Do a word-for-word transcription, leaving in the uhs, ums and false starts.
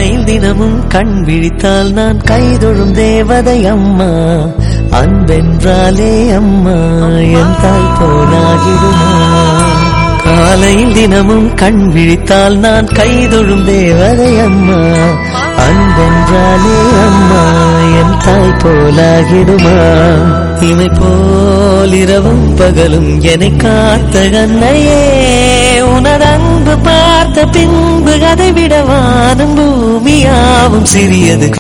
காலையில் தினமும் கண் விழித்தால் நான் கைதொழும் தேவதை அம்மா. அன்பென்றாலே அம்மா என் தாய் போலாகிடுமா. காலையில் தினமும் கண் விழித்தால் நான் கைதொழும் தேவதை அம்மா. அன்பென்றாலே அம்மா என் தாய் போலாகிடுமா. இமை போல் இரவும் பகலும் என்னை காத்த கண்ணையே, உனது அன்பு பார்த்த பின்பு அதை விட வானம் பூமியாவும் சிறியது.